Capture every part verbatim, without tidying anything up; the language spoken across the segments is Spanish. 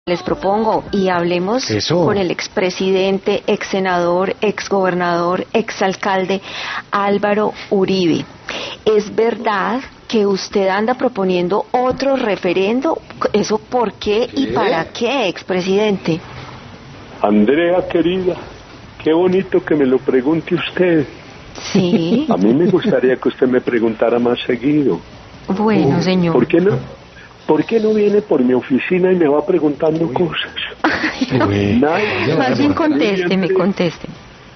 Les propongo y hablemos Eso. con el expresidente, exsenador, exgobernador, exalcalde Álvaro Uribe. ¿Es verdad que usted anda proponiendo otro referendo? ¿Eso por qué y ¿Qué? para qué, expresidente? Andrea querida, qué bonito que me lo pregunte usted. Sí. A mí me gustaría que usted me preguntara más seguido. Bueno, señor. ¿Por qué no? ¿Por qué no viene por mi oficina y me va preguntando Uy. cosas? Ay, no. Uy. Nadie, Más bien contésteme, contésteme.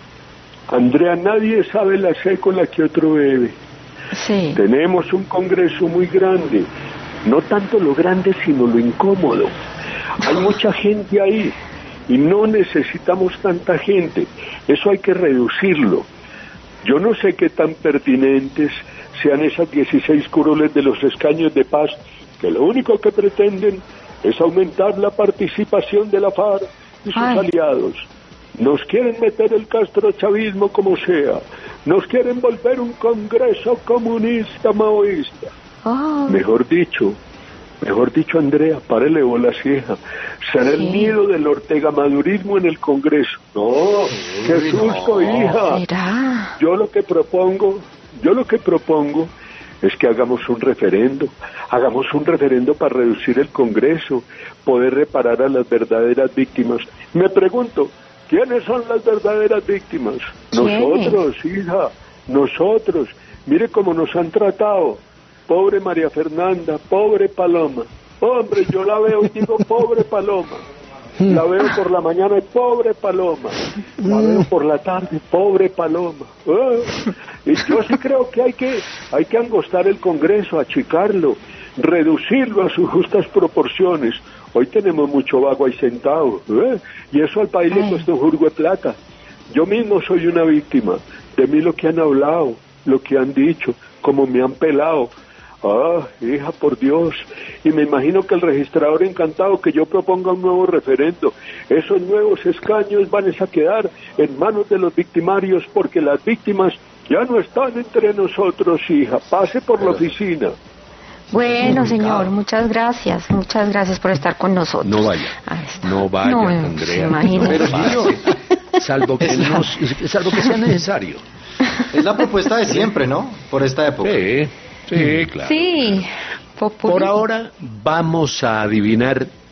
Andrea, nadie sabe la sed con la que otro bebe. Sí. Tenemos un congreso muy grande, no tanto lo grande sino lo incómodo. Hay mucha gente ahí y no necesitamos tanta gente, eso hay que reducirlo. Yo no sé qué tan pertinentes sean esas dieciséis curules de los escaños de paz, que lo único que pretenden es aumentar la participación de la FARC y sus Ay. aliados. Nos quieren meter el castrochavismo como sea, nos quieren volver un congreso comunista maoísta. Oh. Mejor dicho, mejor dicho, Andrea, párele bolas, hija. Será Sí. el nido del Ortega Madurismo en el Congreso. No, qué susto, hija. ¿Será? Yo lo que propongo, yo lo que propongo es que hagamos un referendo, hagamos un referendo para reducir el Congreso, poder reparar a las verdaderas víctimas. Me pregunto, ¿quiénes son las verdaderas víctimas? ¿Quiénes? Nosotros, hija, nosotros. Mire cómo nos han tratado. Pobre María Fernanda, pobre Paloma. Hombre, yo la veo y digo, pobre Paloma. La veo por la mañana y pobre Paloma. La veo por la tarde, pobre Paloma. Ah, y yo sí creo que hay que hay que angostar el Congreso, achicarlo, reducirlo a sus justas proporciones. Hoy tenemos mucho vago ahí sentado, ¿eh? Y eso al país le cuesta un jurgo de plata. Yo mismo soy una víctima. De mí lo que han hablado, lo que han dicho, cómo me han pelado. Ah, hija, por Dios. Y me imagino que el registrador encantado que yo proponga un nuevo referendo. Esos nuevos escaños van a quedar en manos de los victimarios porque las víctimas ya no están entre nosotros, hija. Pase por la oficina. Bueno, señor, muchas gracias, muchas gracias por estar con nosotros. No vaya, Ahí está. no vaya, No, Andrea. imagínese. Pero señor, salvo que, no, salvo que sea necesario. Es la propuesta de siempre, ¿no? Por esta época. Sí, sí, claro. Sí, Por populismo. ahora vamos a adivinar